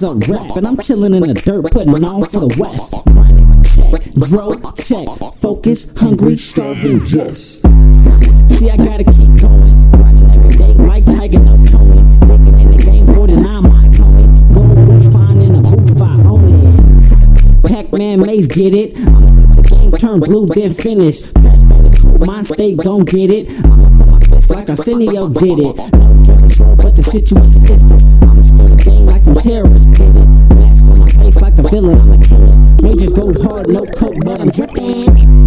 a rap, and I'm chillin' in the dirt, putting on for the West. Grinding, check, dro, check, focus, hungry, starving, yes. See, I gotta keep going, grinding every day like Tiger, no Tony. Digging in the game, 49 miles, homie. Gold we find in a booth, I own it. Pac-Man, Maze, get it. I'ma beat the game, turn blue, then finish. Crash Bandicoot, mind state, gon' get it. I'ma put my fist like Arsenio did it. No control, but the situation is this. I'ma steal the game like the terrorists did it. Mask on my face like the villain, I'm a killer. Major go hard, no coke, but I'm drippin'.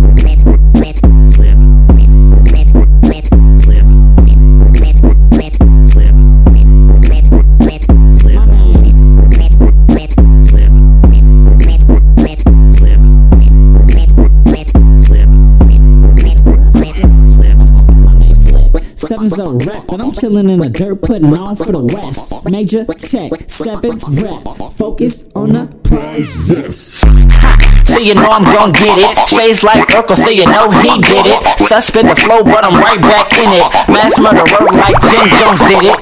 Sevens a rap, and I'm chillin' in the dirt, putting on for the West. Major check, sevens rap, focused on the prize, yes. So you know I'm gon' get it. Shades like Urkel, so you know he did it. Suspend the flow, but I'm right back in it. Mass murderer like Jim Jones did it.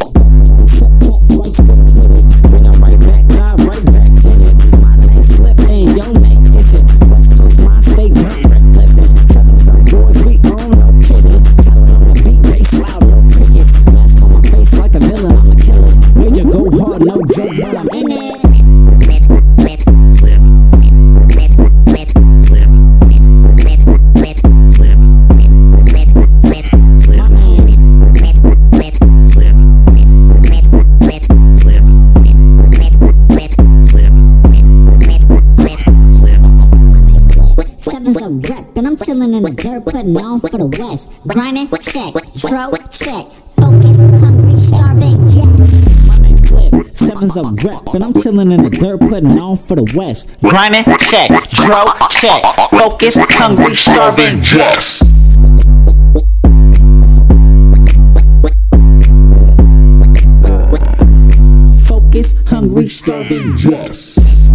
Bring 'em right back, dive right back in it. My name Flip, and your name is it. West Coast, my state, dirt flipping. Sevens up, boys, we on, no kidding. Talent on the beat, bass loud, no crickets. Mask on my face like a villain, I'm a killer. Major go hard, no joke, but I'm in it. Sevens a rep, and I'm chillin' in the dirt, putting on for the West. Grinding, check, dro, check, focus, hungry, starving, yes. My name's Flip, sevens a rap, and I'm chillin' in the dirt, putting on for the West. Grinding, check, dro, check, focus, hungry, starving, yes. Focus, hungry, starving, yes.